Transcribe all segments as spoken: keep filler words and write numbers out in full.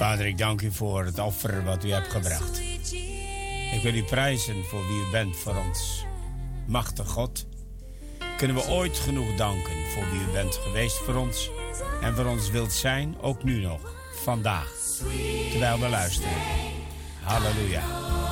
Vader, ik dank u voor het offer wat u hebt gebracht. Ik wil u prijzen voor wie u bent voor ons. Machtig God, kunnen we ooit genoeg danken voor wie u bent geweest voor ons en voor ons wilt zijn, ook nu nog, vandaag, terwijl we luisteren. Halleluja.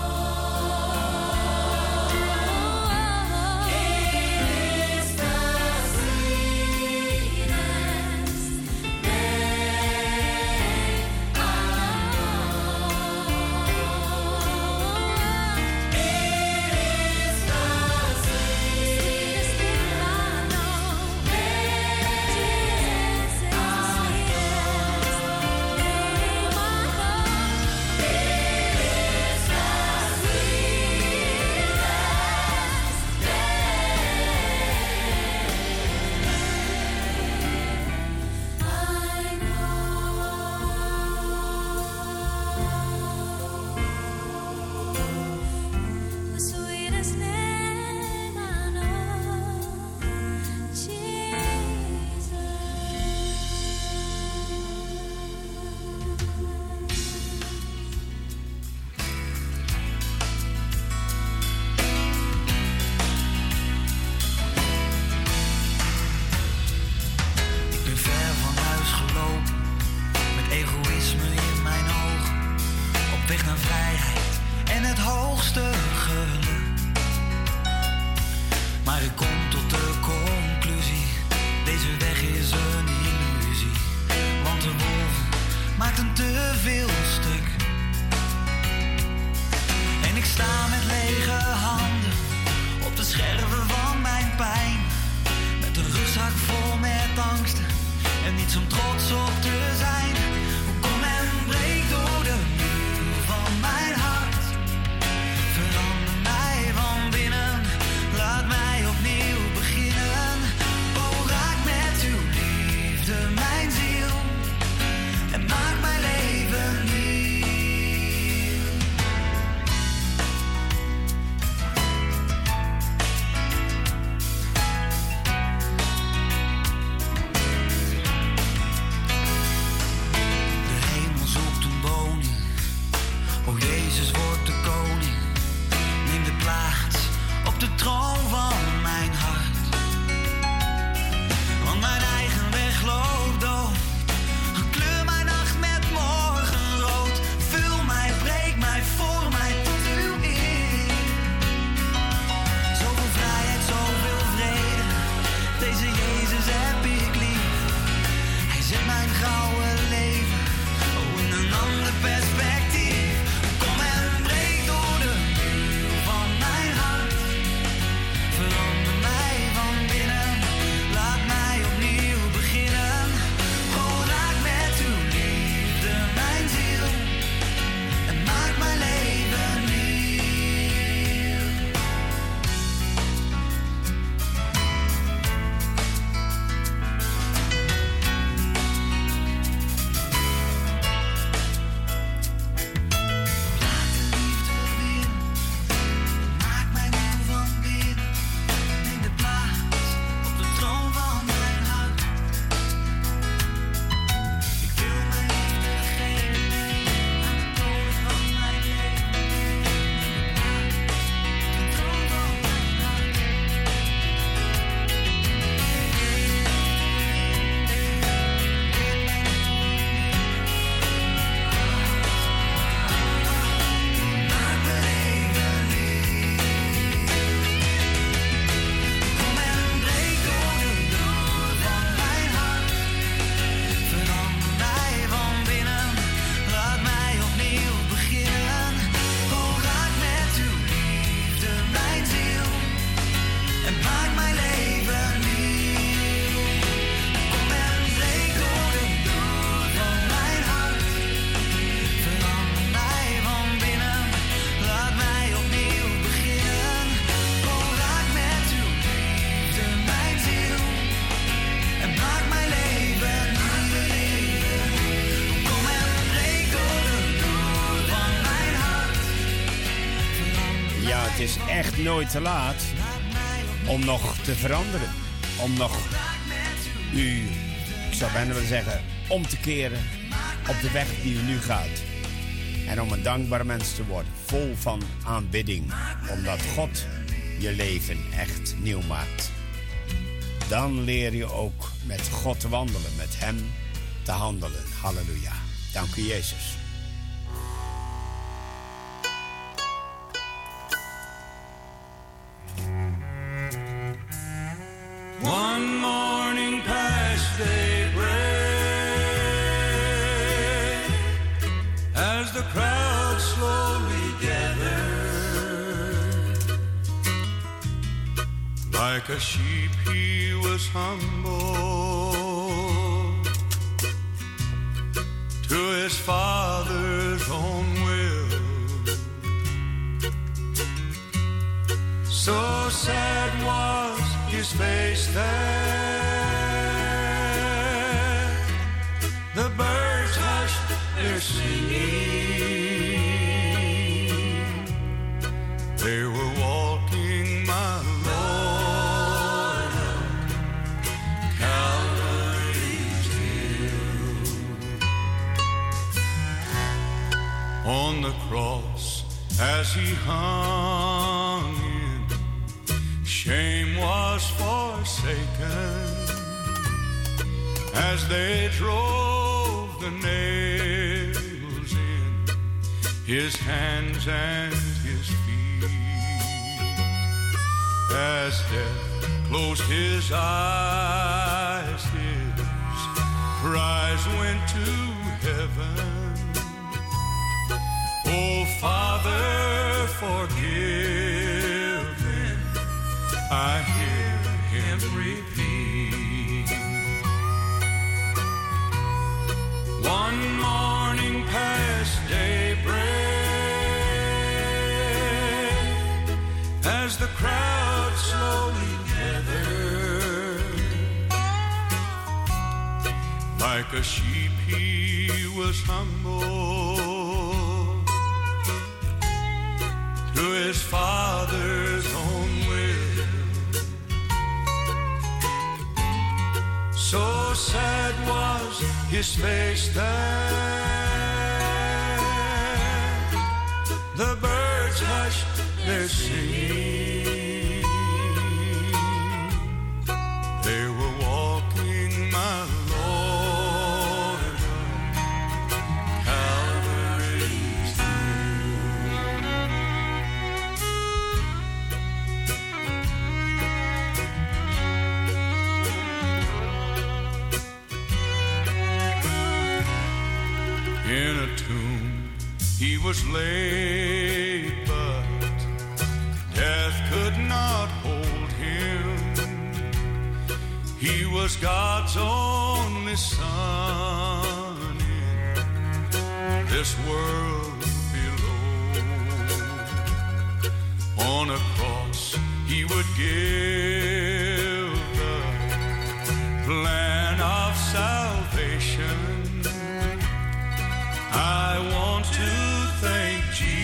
het is echt nooit te laat om nog te veranderen. Om nog u, ik zou bijna willen zeggen, om te keren. op de weg die u nu gaat. En om een dankbaar mens te worden, vol van aanbidding, omdat God je leven echt nieuw maakt. Dan leer je ook met God te wandelen, met hem te handelen. Halleluja. Dank u, Jezus. One morning past daybreak, as the crowd slowly gathered, like a sheep he was humble to his Father's own will. So sad was his face there, the birds hushed their singing, they were walking my Lord up Calvary's hill. On the cross as he hung, shame was forsaken as they drove the nails in his hands and his feet. As death closed his eyes, his cries went to heaven. Oh, Father, forgive them, I hear him repeat. One morning past daybreak, as the crowd slowly gathered, like a sheep he was humble to his Father's own will. So sad was his face there, the birds hushed their singing, they were walking my Lord up Calvary's in a tomb he was laid, but death could not hold him. He was God's only Son in this world below. On a cross he would give the plan of salvation. I want to thank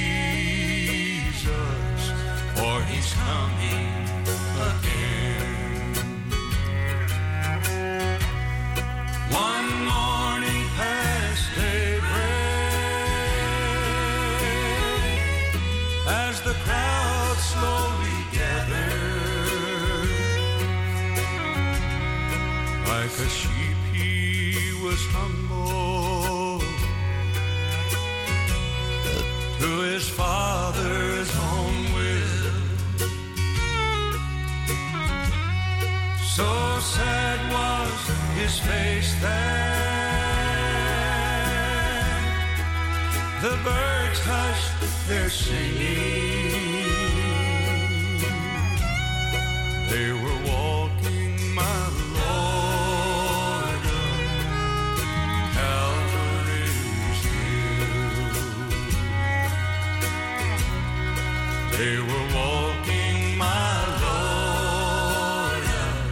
Jesus for he's coming again. One morning past daybreak, as the crowd slowly gathered, like a sheep he was humble to his Father's own will. So sad was his face there, the birds hushed their singing, they were walking my Lord up Calvary's hill. They were walking my Lord up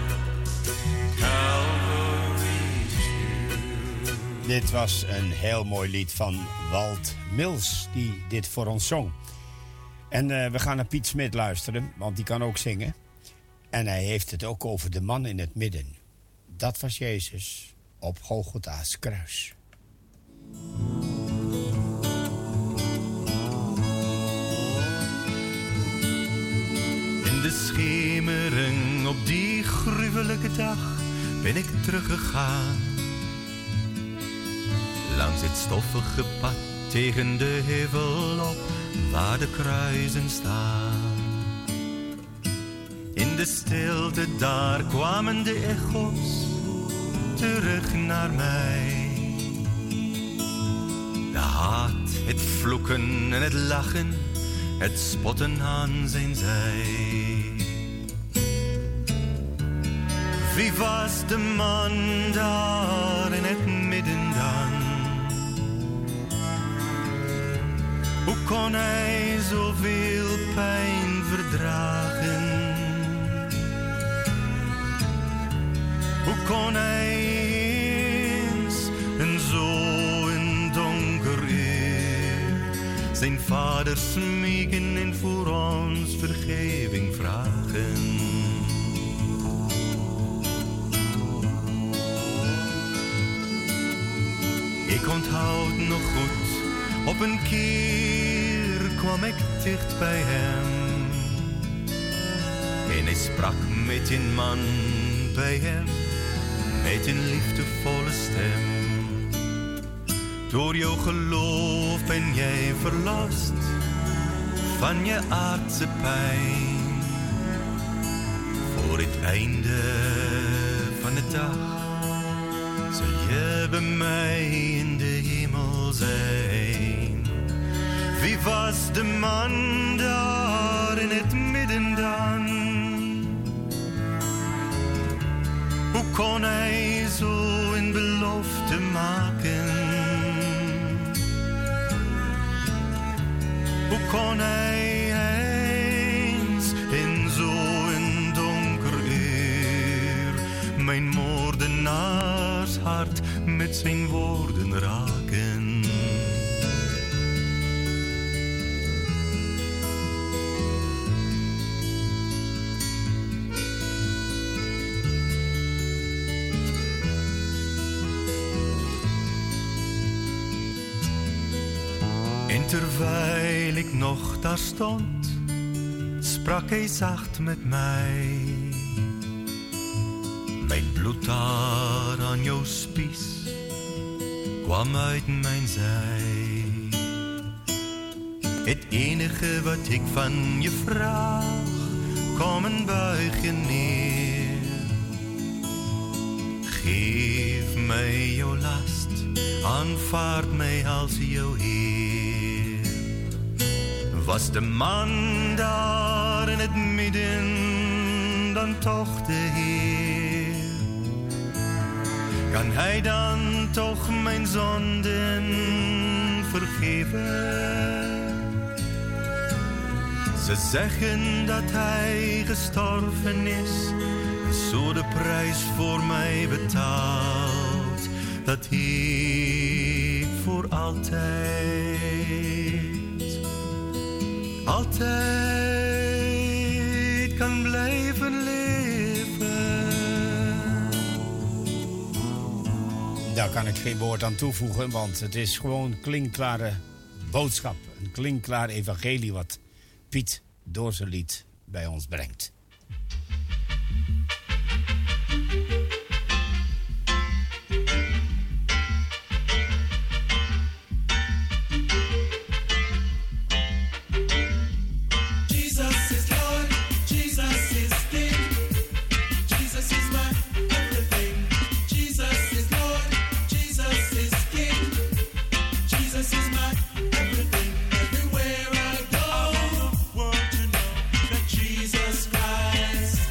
Calvary's hill. Dit was een heel mooi lied van Walt Mills, die dit voor ons zong. En uh, we gaan naar Piet Smit luisteren, want die kan ook zingen. En hij heeft het ook over de man in het midden. Dat was Jezus op Golgotha's kruis. In de schemering op die gruwelijke dag ben ik teruggegaan. Langs het stoffige pad tegen de heuvel op waar de kruisen staan. In de stilte daar kwamen de echo's terug naar mij. De haat, het vloeken en het lachen, het spotten aan zijn zij. Wie was de man daar in het midden dan? Hoe kon hij zoveel pijn verdragen? Hoe kon hij eens en zo een donker uur zijn vader smeken en voor ons vergeving vragen? Ik onthoud nog goed, op een keer kwam ik dicht bij hem. En hij sprak met een man bij hem, met een liefdevolle stem. Door jouw geloof ben jij verlost van je aardse pijn. Voor het einde van de dag zul je bij mij in de hemel zijn. Wie was de man daar in het midden dan? Hoe kon hij zo een belofte maken? Hoe kon hij eens in zo'n donker uur mijn moordenaars hart met zijn woorden raken? En terwijl ik nog daar stond, sprak hij zacht met mij. Mijn bloed daar aan jouw spies kwam uit mijn zij. Het enige wat ik van je vraag, kom en buig je neer. Geef mij jouw last, aanvaard mij als jouw Heer. Was de man daar in het midden dan toch de Heer? Kan hij dan toch mijn zonden vergeven? Ze zeggen dat hij gestorven is, zo de prijs voor mij betaald, dat ik voor altijd, altijd kan blijven leven. Daar kan ik geen woord aan toevoegen, want het is gewoon klinkklare boodschap. Een klinkklaar evangelie wat Piet door zijn lied bij ons brengt. Everywhere I go, I want to know that Jesus Christ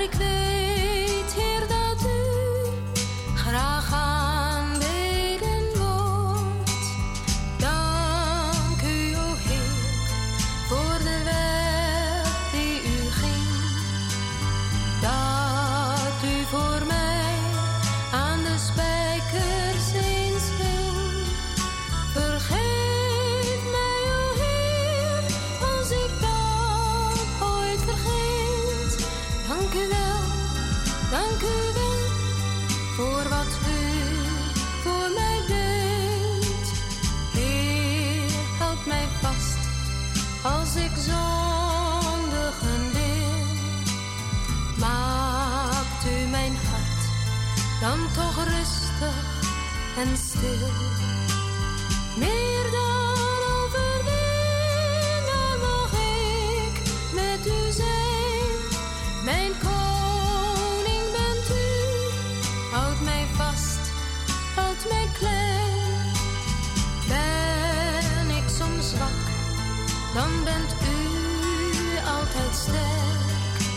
ik weet, Heer, dat u graag aanbeden wordt. Dank u, o Heer, voor de weg die u ging. Dat u voor mij aan de spijkers eens hing. Vergeef mij, o Heer, als ik dat ooit vergeet. Dank u wel, dank u wel, voor wat u voor mij deed. Heer, houd mij vast, als ik zondigen wil. Maakt u mijn hart dan toch rustig en stil. Meer dan overwinnaar mag ik met u zijn. Mijn koning bent u, houd mij vast, houd mij klein. Ben ik soms zwak, dan bent u altijd sterk.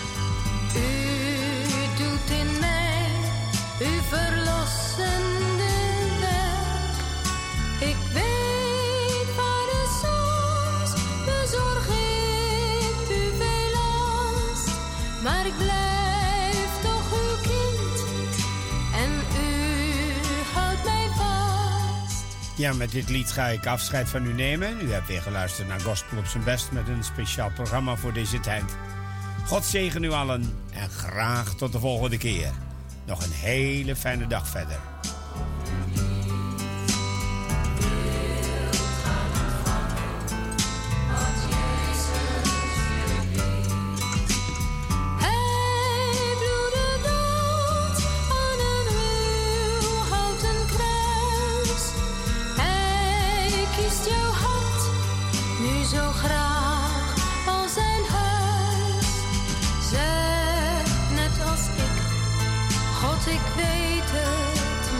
U doet in mij uw verlossende werk. Ik weet, Vader, soms bezorg ik u veel last, maar ik blijf toch uw kind en u houdt mij vast. Ja, met dit lied ga ik afscheid van u nemen. U hebt weer geluisterd naar Gospel op zijn best met een speciaal programma voor deze tijd. God zegen u allen en graag tot de volgende keer. Nog een hele fijne dag verder. Hij bloedde dood aan een ruwhouten kruis. Hij kiest jouw hart nu zo graag als zijn huis. Zeg net als ik, God, ik weet het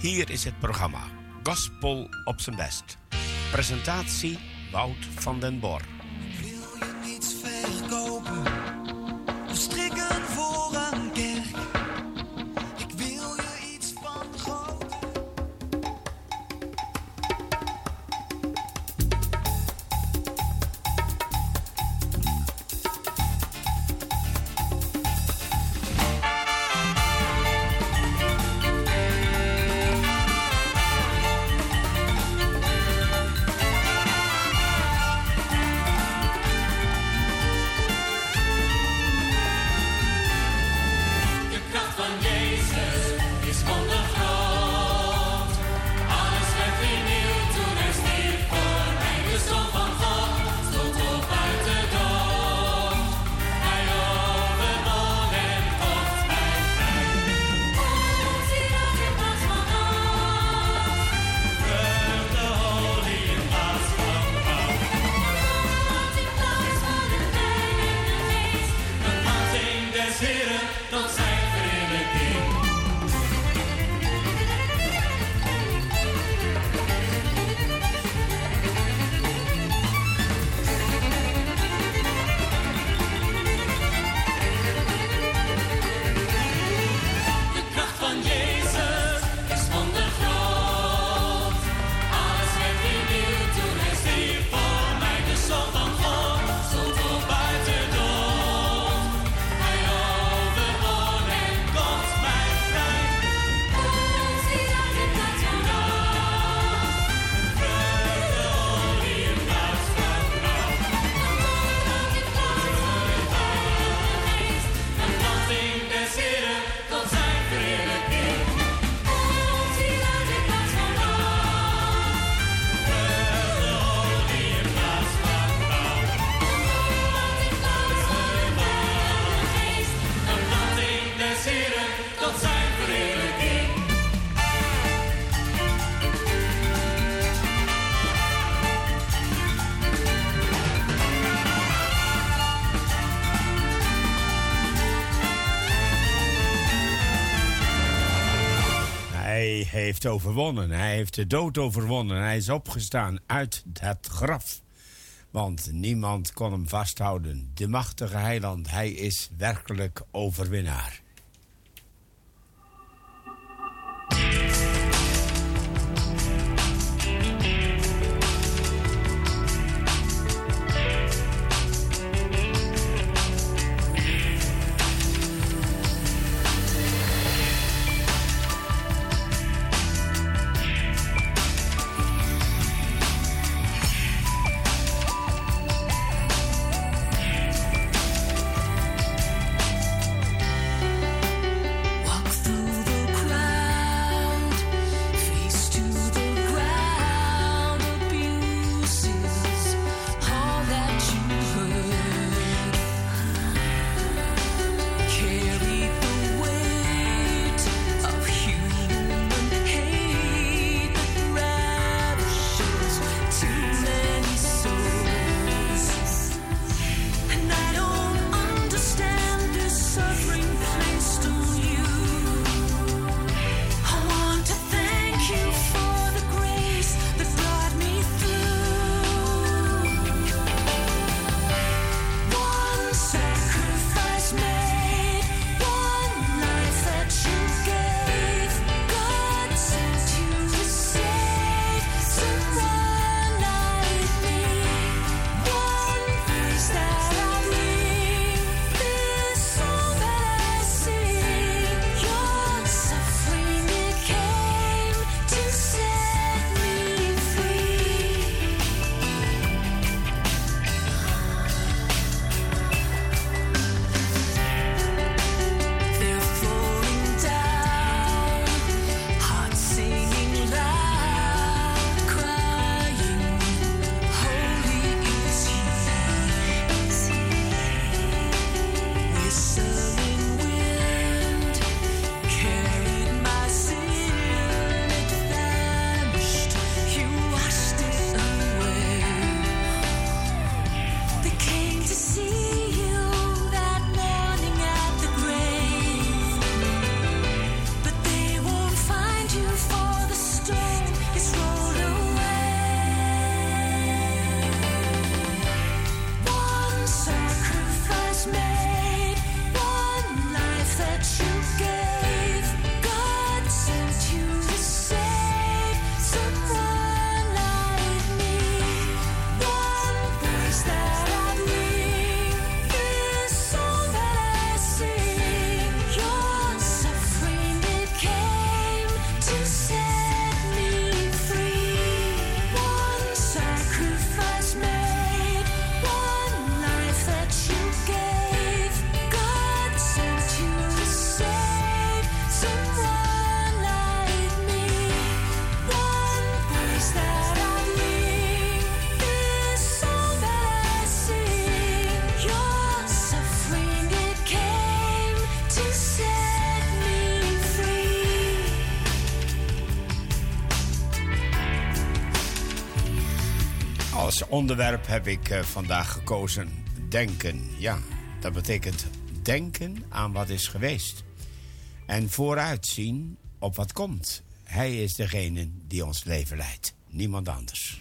Hier is het programma Gospel op zijn best. Presentatie Wout van den Bor. Wil je niets verkopen of strikken voor een kerk? Ik wil je iets van goud. Hij heeft overwonnen. Hij heeft de dood overwonnen. Hij is opgestaan uit het graf. Want niemand kon hem vasthouden. De machtige heiland, hij is werkelijk overwinnaar. Thank Als onderwerp heb ik uh, vandaag gekozen denken. Ja, dat betekent denken aan wat is geweest. En vooruitzien op wat komt. Hij is degene die ons leven leidt. Niemand anders.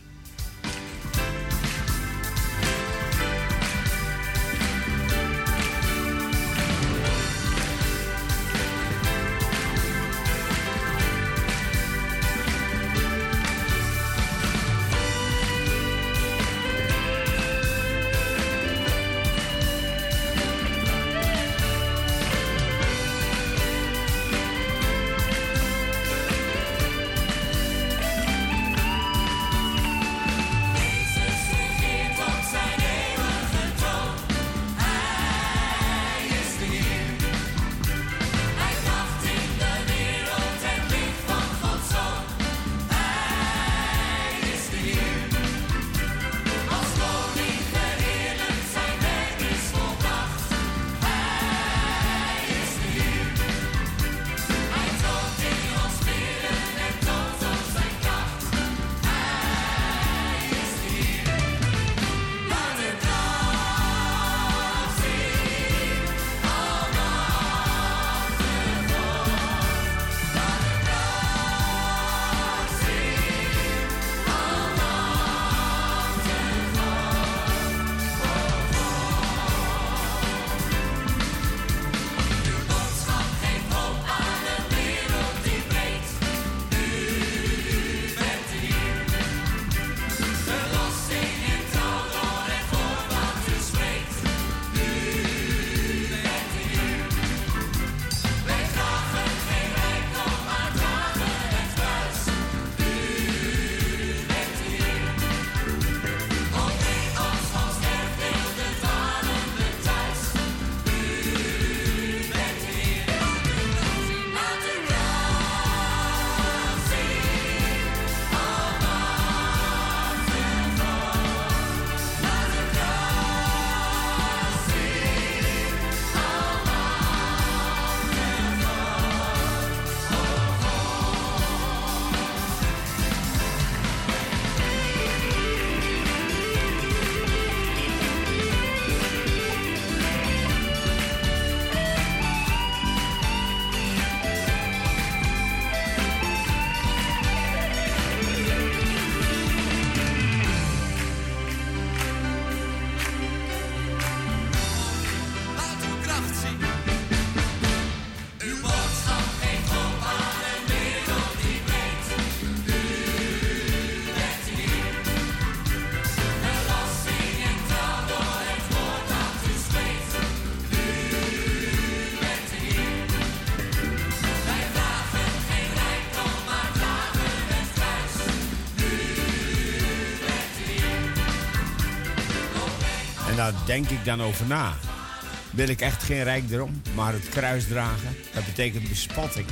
Daar denk ik dan over na. Wil ik echt geen rijkdom, maar het kruis dragen? Dat betekent bespotting.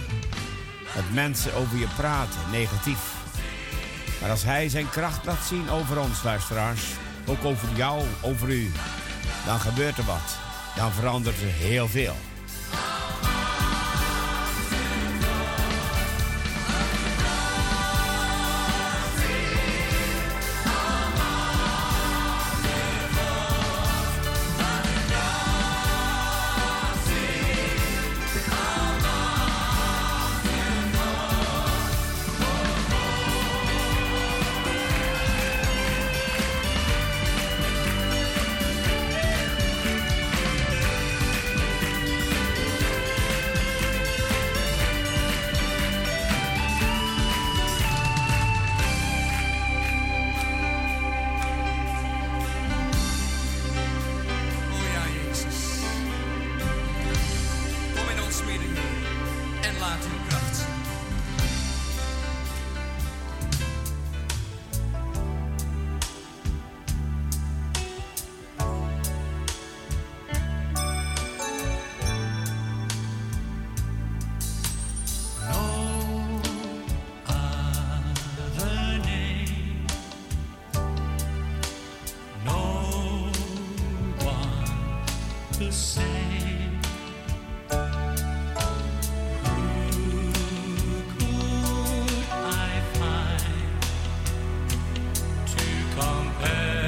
Dat mensen over je praten, negatief. Maar als hij zijn kracht laat zien over ons, luisteraars, ook over jou, over u, dan gebeurt er wat. Dan verandert er heel veel. Compare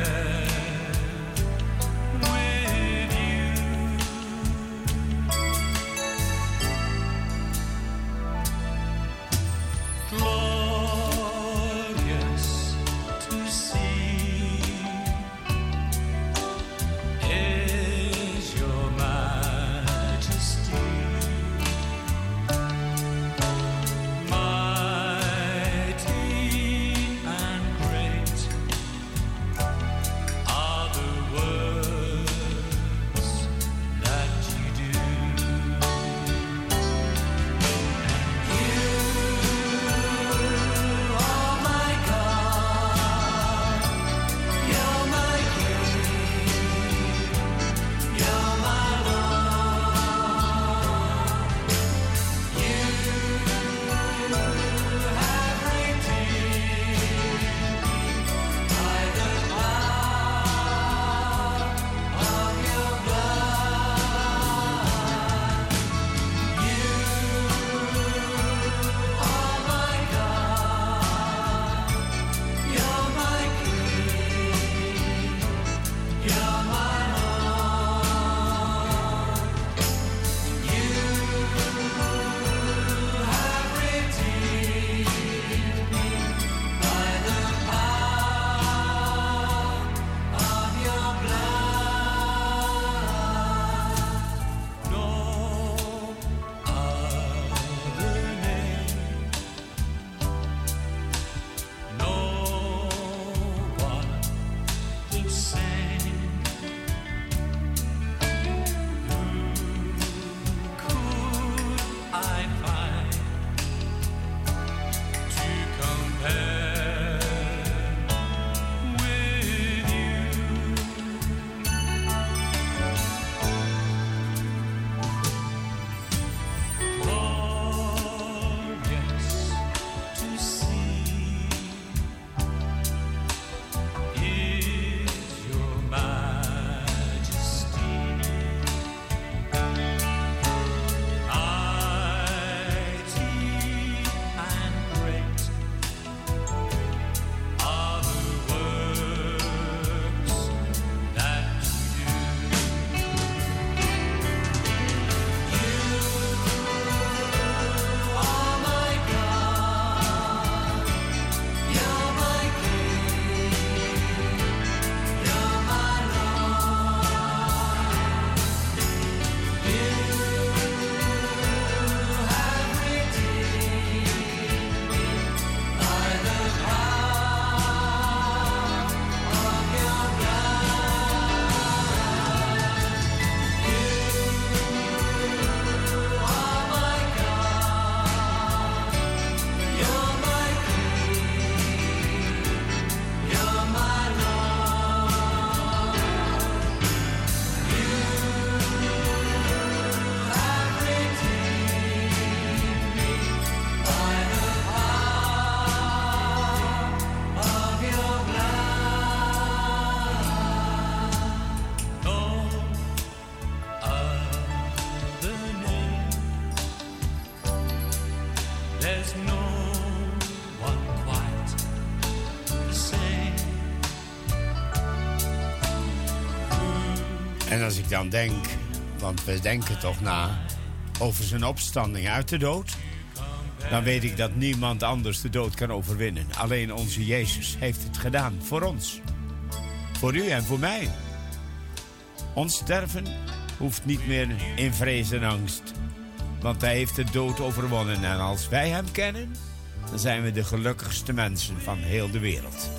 En als ik dan denk, want we denken toch na over zijn opstanding uit de dood, dan weet ik dat niemand anders de dood kan overwinnen. Alleen onze Jezus heeft het gedaan voor ons. Voor u en voor mij. Ons sterven hoeft niet meer in vrees en angst. Want hij heeft de dood overwonnen. En als wij hem kennen, dan zijn we de gelukkigste mensen van heel de wereld.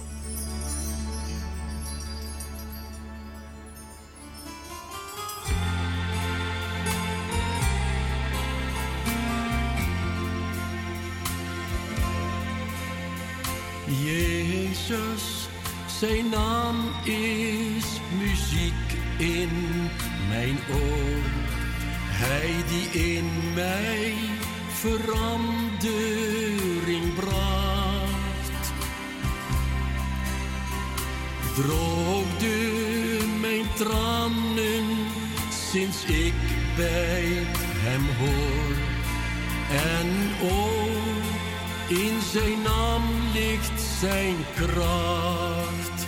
Jezus, zijn naam is muziek in mijn oor. Hij die in mij verandering bracht, droogde mijn tranen sinds ik bij hem hoor. En o, in zijn naam ligt zijn kracht.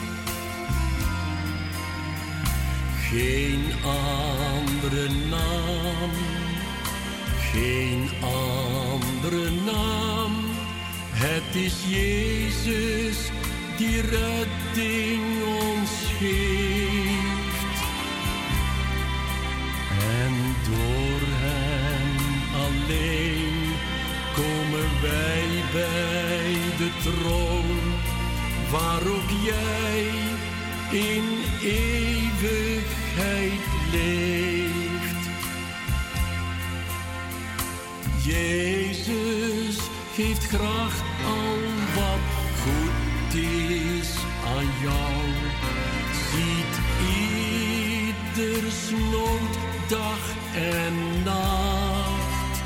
Geen andere naam, geen andere naam. Het is Jezus die redding ons geeft. En door hem alleen komen wij bij de troon, waar ook jij in eeuwigheid leeft. Jezus geeft graag al wat goed is aan jou. Ziet ieders nood dag en nacht.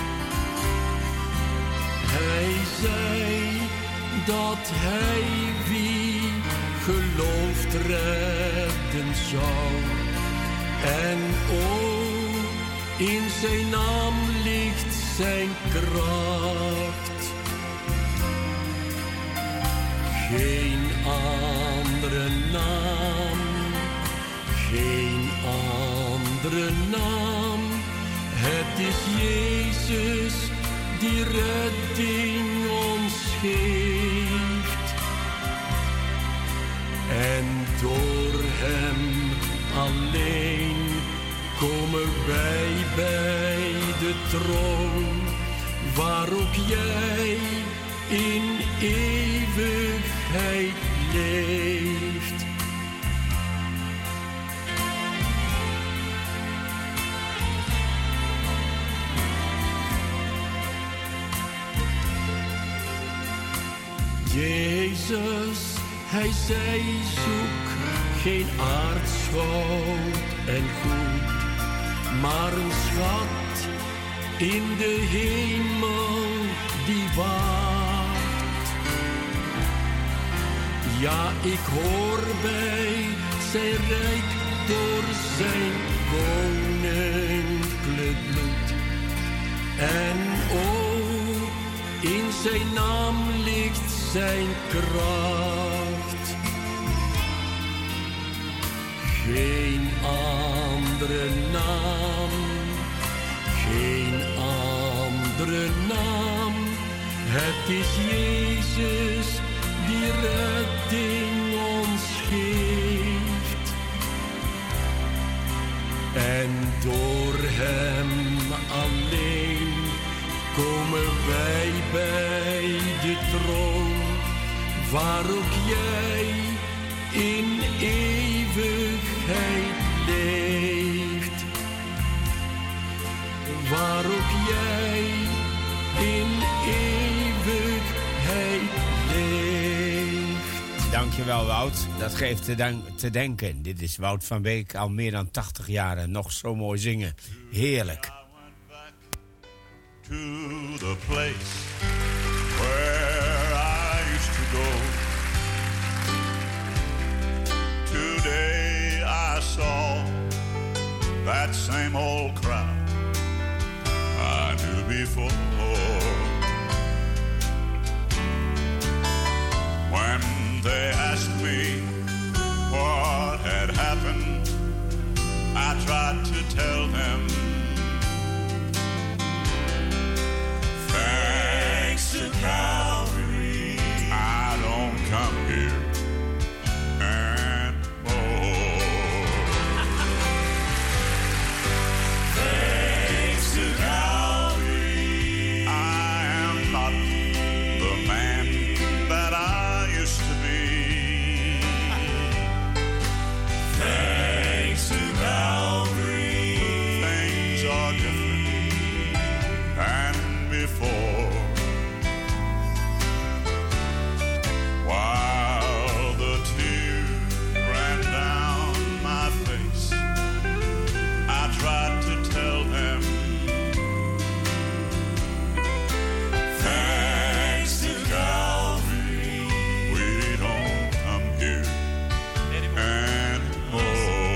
Hij zei dat hij wie gelooft redden zou. En o, in zijn naam ligt zijn kracht. Geen andere naam, geen andere naam. Het is Jezus die redding ons geeft. En door hem alleen komen wij bij de troon, waar ook jij in eeuwigheid leeft. Jezus, hij zei zoek geen aardsgoud en goed, maar een schat in de hemel die wacht. Ja, ik hoor bij zijn rijk door zijn koninklijk bloed. En o, in zijn naam ligt zijn kracht. Geen andere naam, geen andere naam. Het is Jezus die redding ons geeft. En door hem alleen komen wij bij de troon, waar ook jij in eeuwigheid leeft. Waar ook jij in eeuwigheid leeft. Dankjewel, Wout. Dat geeft te, dan- te denken. Dit is Wout van Beek, al meer dan tachtig jaar en nog zo mooi zingen. Heerlijk. To the place where I used to go. Today I saw that same old crowd I knew before. When they asked me what had happened, I tried to tell them, thanks to Calvary, I don't come here anymore. Thanks to Calvary, I am not the man that I used to be. Thanks to Calvary, things are different than before. While the tears ran down my face, I tried to tell them, thanks to Calvary, we don't come here anymore.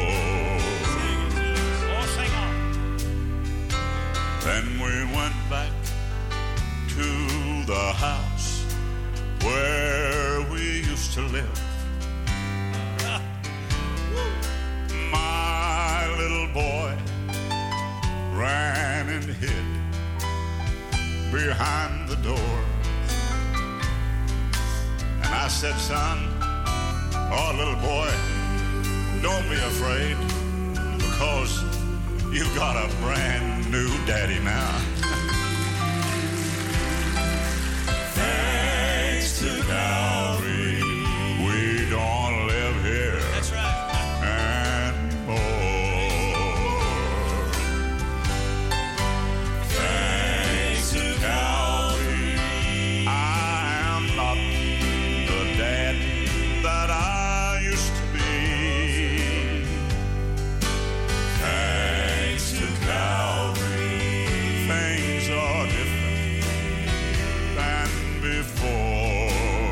Then we went back to the house where we used to live. My little boy ran and hid behind the door. And I said, son, oh, little boy, don't be afraid, because you've got a brand new daddy now. Thanks to Calvary, we don't live here. That's right. Anymore. Thanks to Calvary, I am not the dad that I used to be. Thanks to Calvary, things are different than before.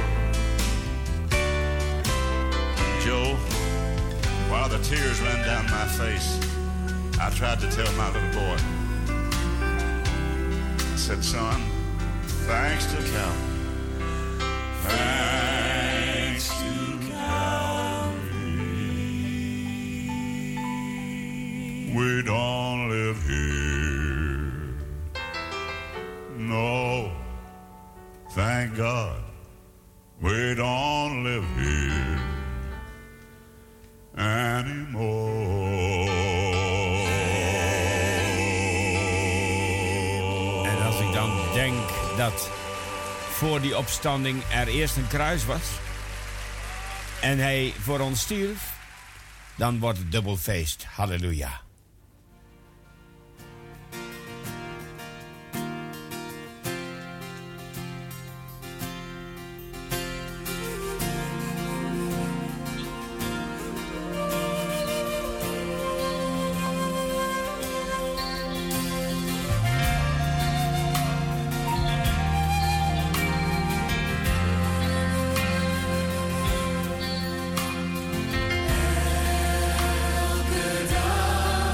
Joe, while the tears ran down my face, I tried to tell my little boy. I said, son, thanks to Calvary. Thanks to Calvary, we don't live here. No, thank God, we don't live here anymore. En als ik dan denk dat voor die opstanding er eerst een kruis was en hij voor ons stierf, dan wordt het dubbel feest. Halleluja. Elke dag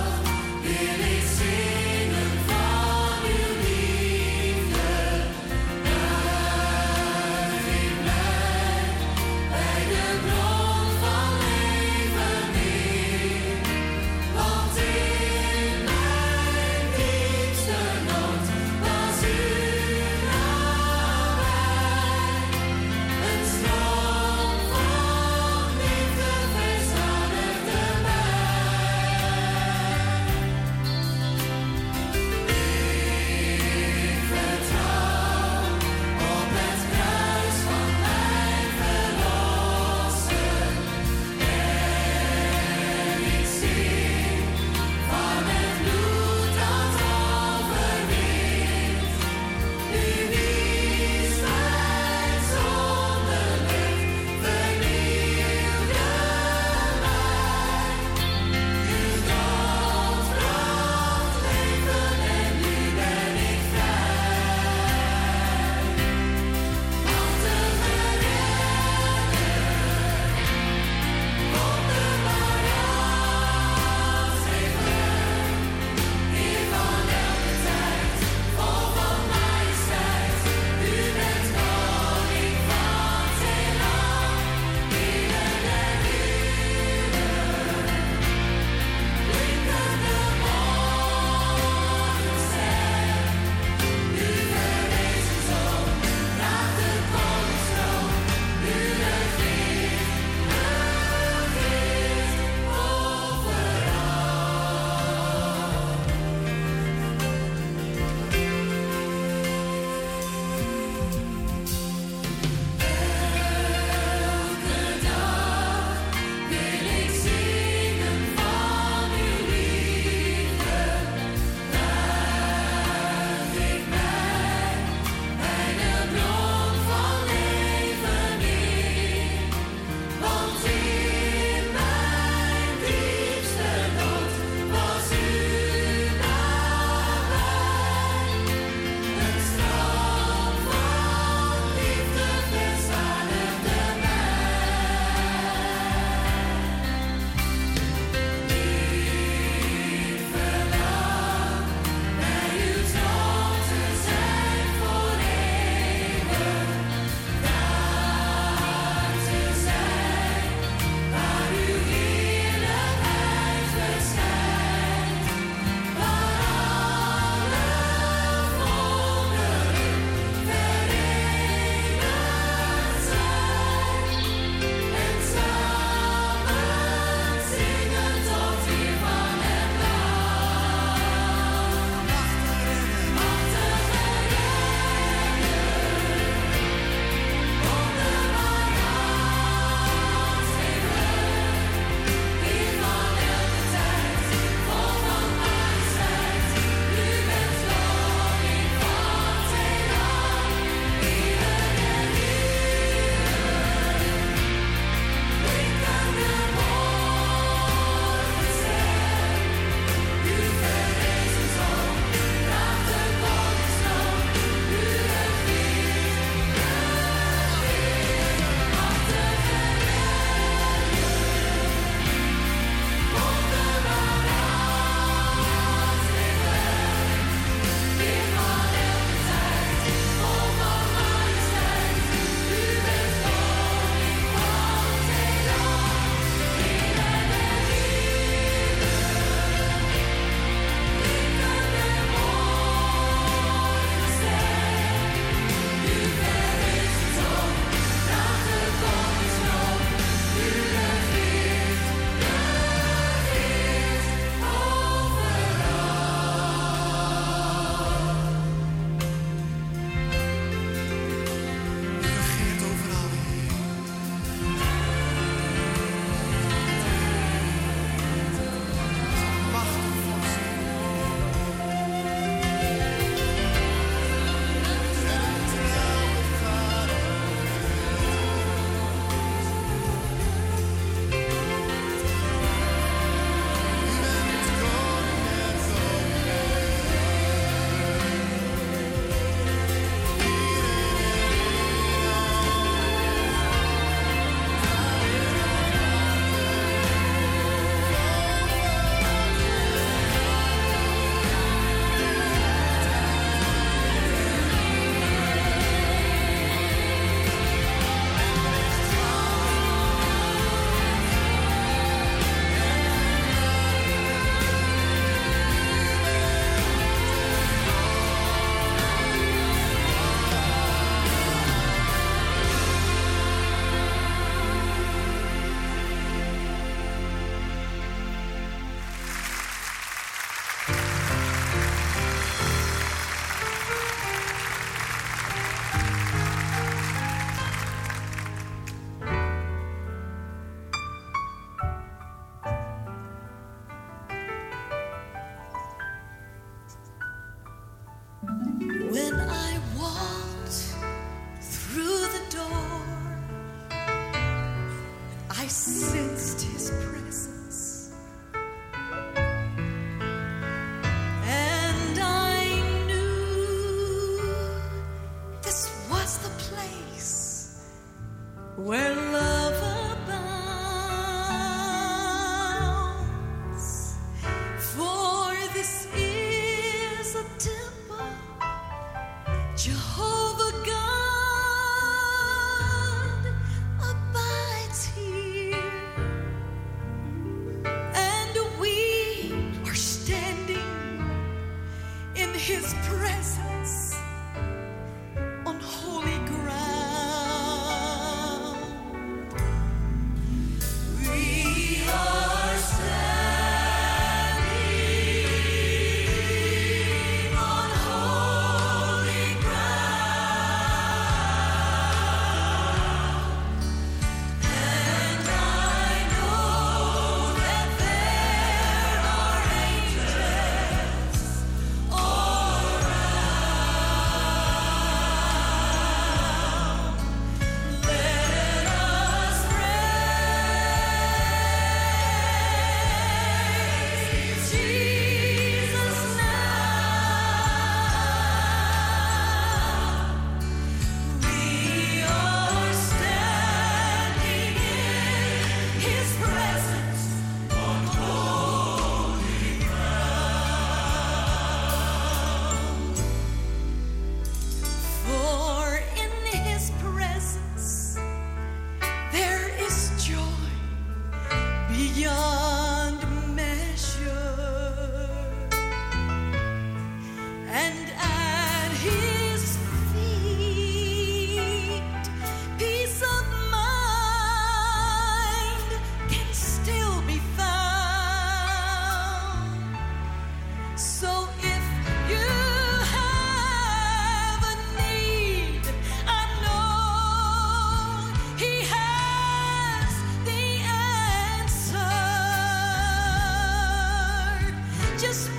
just